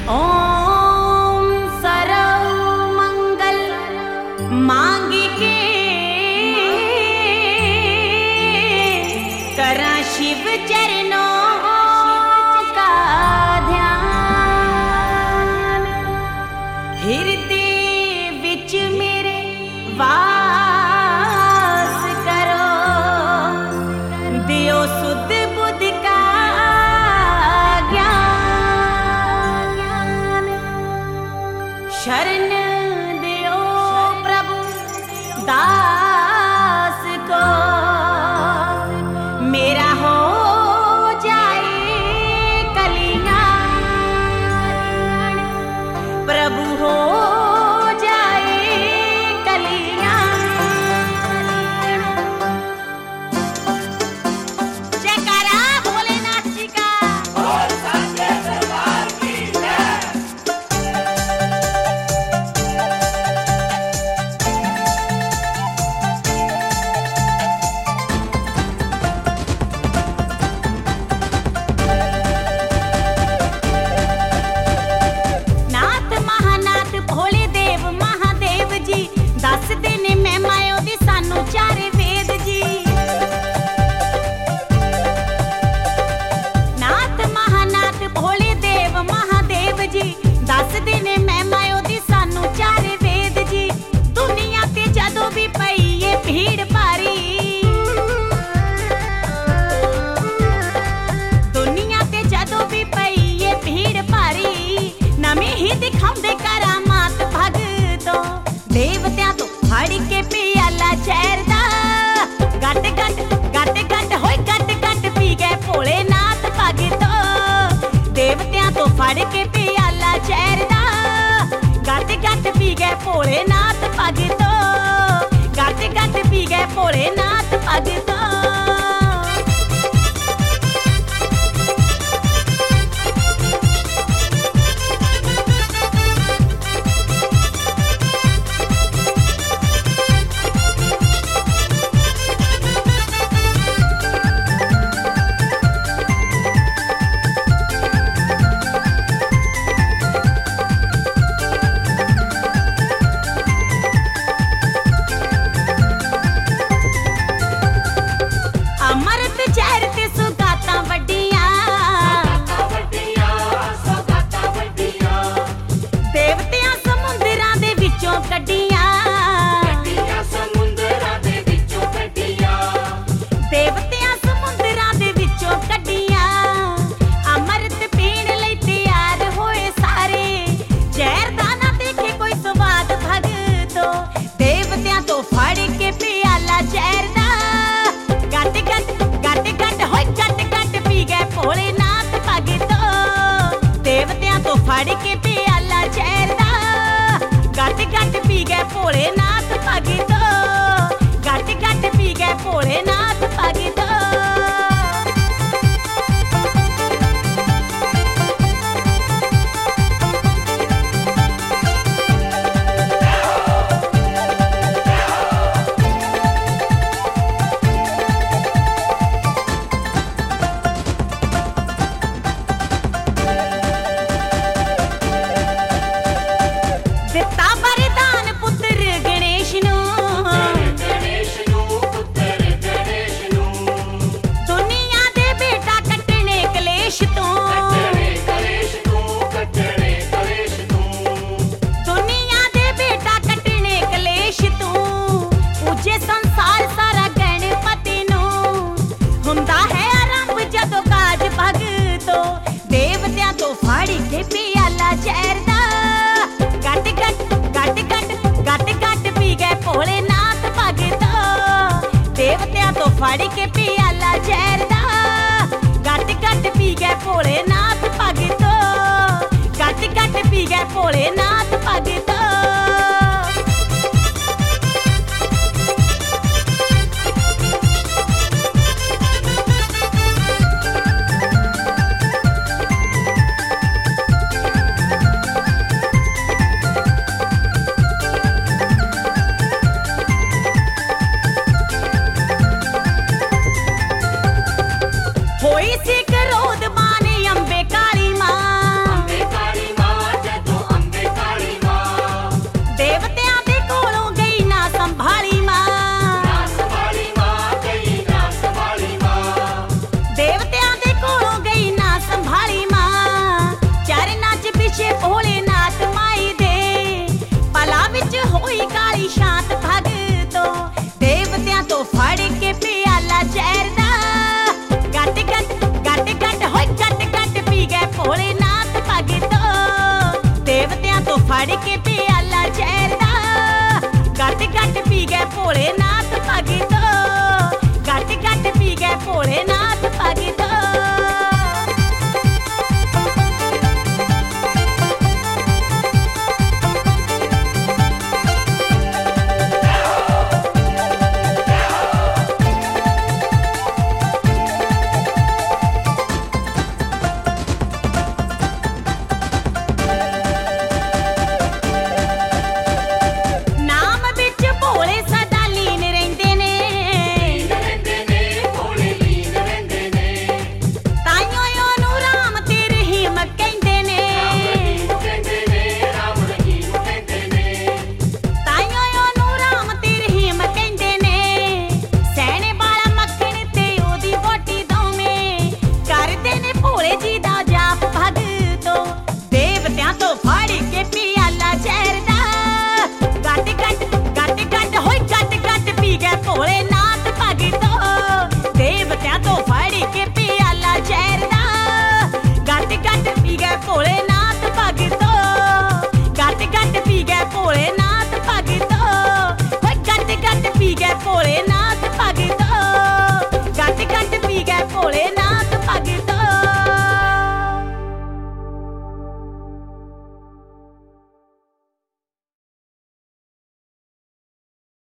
ओम सर्व मंगल मांगी के करा शिव चरणों का ध्यान। हृदय विच मेरे वास करो, दियो सुध बुद्धि का ज्ञान। शरण दियो प्रभु दास को, मेरा हो जाए कल्याण। प्रभु हो जाए कल्याण। जयकारा भोलेनाथ जी का। और साचे दरबार की जय। नाथ महानाथ भोले देव महादेव जी, दस दिन मैं मायो दी सानू चारे वेद जी। नाथ महानाथ भोले देव महादेव जी, दस दिन मैं मायो दी सानू चारे वेद जी। दुनिया ते जदों भी पई ये भीड़ भारी, दुनिया ते जदों भी पई ये भीड़ भारी, नਵੇਂ ही दिखाउंदे करामात भगतो। देवतियां तो फड़ के पियाला ਜ਼ਹਿਰ ਦਾ, गट गट होए गट गट पी गए भोलेनाथ भगतो। देवतियां तो फड़ के पियाला ਜ਼ਹਿਰ ਦਾ, गट पी गए भोलेनाथ भगतो। गट पी गए भोलेनाथ भगतो। अमृत ਜ਼ਹਿਰ ਤੇ ਸੁਗਾਤਾਂ ਵੱਡੀਆਂ, ਸੌਗਾਤਾਂ ਵੱਡੀਆਂ ਦੇਵਤਿਆਂ ਸਮੁੰਦਰਾਂ ਦੇ ਵਿੱਚੋਂ ਕੱਢੀਆਂ। ਕੱਢੀਆਂ ਸਮੁੰਦਰਾਂ ਦੇ ਵਿੱਚੋਂ ਕੱਢੀਆਂ। ਦੇਵਤਿਆਂ ਸਮੁੰਦਰਾਂ ਦੇ ਵਿੱਚੋਂ ਕੱਢੀਆਂ। ਅੰਮ੍ਰਿਤ ਪੀਣ ਲਈ ਤਿਆਰ ਹੋਏ ਸਾਰੇ, ਜ਼ਹਿਰ ਦਾ ਨਾ ਦੇਖੇ ਕੋਈ ਸਵਾਦ ਭਗਤੋ। ਦੇਵਤਿਆਂ ਤੋਂ ਫੜ ਕੇ ਪਿਆਲਾ ਜ਼ਹਿਰ ਦਾ, ਗਟ ਹੋਏ ਗਟ ਪੀ ਗਏ ਭੋਲੇਨਾਥ ਭਗਤੋ। ਦੇਵਤਿਆਂ ਤੋਂ ਫੜ ਕੇ ਪਿਆਲਾ ਜ਼ਹਿਰ ਦਾ, ਗਟ ਪੀ ਗਏ ਭੋਲੇਨਾਥ ਭਗਤੋ। गट पी गए भोलेनाथ भगतो। ਦਿੱਤਾ ਵਰਦਾਨ ਪੁੱਤਰ ਗਣੇਸ਼ ਨੂੰ, ਗਣੇਸ਼ ਨੂੰ ਪੁੱਤਰ ਗਣੇਸ਼ ਨੂੰ। ਦੁਨੀਆ ਦੇ ਬੇਟਾ ਕੱਟਣੇ ਕਲੇਸ਼ ਤੋਂ। ਕੱਟਣੇ ਕਲੇਸ਼ ਨੂੰ, ਕੱਟਣੇ ਕਲੇਸ਼ ਨੂੰ। ਦੁਨੀਆ ਦੇ ਬੇਟਾ ਕੱਟਣੇ ਕਲੇਸ਼ ਤੋਂ। ਪੂਜੇ ਸੰਸਾਰ ਸਾਰਾ ਗਣਪਤੀ ਨੂੰ, ਹੁੰਦਾ ਹੈ ਆਰੰਭ ਜਦੋਂ ਕਾਜ ਭਗਤੋ। ਦੇਵਤਿਆਂ ਤੋਂ ਫੜ ਕੇ ਪਿਆਲਾ ਜ਼ਹਿਰ ਦਾ, गट पी गए भोलेनाथ भगतो। देवतियां तो फड़ के पियाला ਜ਼ਹਿਰ ਦਾ, गट पी गए भोलेनाथ भगतो। गट पी गए भोलेनाथ भगतो। होई सी क्रोध मान अंबे ਕੇ ਪਿਆਲਾ ਜ਼ਹਿਰ ਦਾ ਗੱਟ ਗੱਟ ਹੋਏ ਗੱਟ ਪੀ ਗਏ ਭੋਲੇਨਾਥ ਭਗਤੋ ਦੇਵਤਿਆਂ ਤੋਂ ਫੜ ਕੇ ਪਿਆਲਾ ਜ਼ਹਿਰ ਦਾ ਗੱਟ ਪੀ ਗਏ ਭੋਲੇਨਾਥ ਭਗਤੋ ਗੱਟ ਪੀ ਗਏ ਭੋਲੇਨਾਥ ਭਗਤੋ ਜੀ ਦਾ